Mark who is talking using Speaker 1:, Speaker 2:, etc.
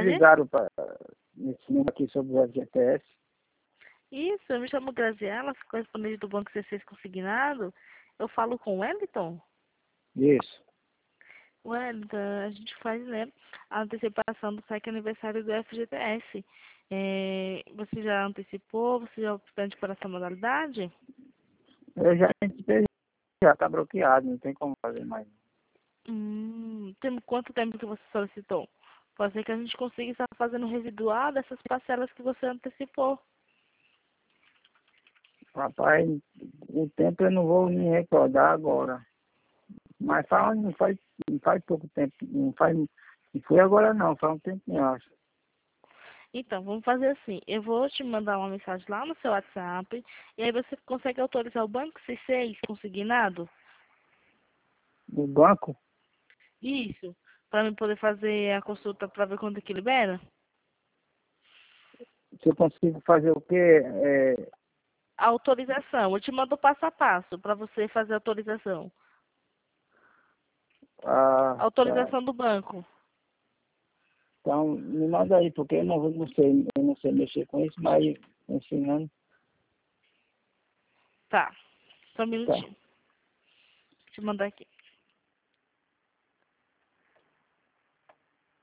Speaker 1: ligaram nesse número aqui sobre o FGTS.
Speaker 2: Isso, eu me chamo Graziela, sou correspondente do Banco C6 Consignado. Eu falo com o Wellington?
Speaker 1: Isso.
Speaker 2: Wellington, a gente faz, né, a antecipação do saque aniversário do FGTS. Você já antecipou? Você já optante por essa modalidade?
Speaker 1: Eu já está bloqueado, não tem como fazer mais.
Speaker 2: Tem quanto tempo que você solicitou? Pode ser que a gente consiga estar fazendo residual dessas parcelas que você antecipou.
Speaker 1: Rapaz, o tempo eu não vou me recordar agora. Mas não faz pouco tempo. Não foi agora não, faz um tempinho, eu acho.
Speaker 2: Então, vamos fazer assim. Eu vou te mandar uma mensagem lá no seu WhatsApp. E aí você consegue autorizar o Banco C6 consignado?
Speaker 1: No banco,
Speaker 2: Isso. Para mim poder fazer a consulta para ver quando é que libera?
Speaker 1: se eu consigo fazer o quê?
Speaker 2: A autorização. Eu te mando o passo a passo para você fazer a autorização.
Speaker 1: Tá.
Speaker 2: Autorização do banco.
Speaker 1: Então, me manda aí, porque eu não sei mexer com isso, mas ensinando,
Speaker 2: Tá. Só um
Speaker 1: tá.
Speaker 2: minutinho. Deixa eu mandar aqui.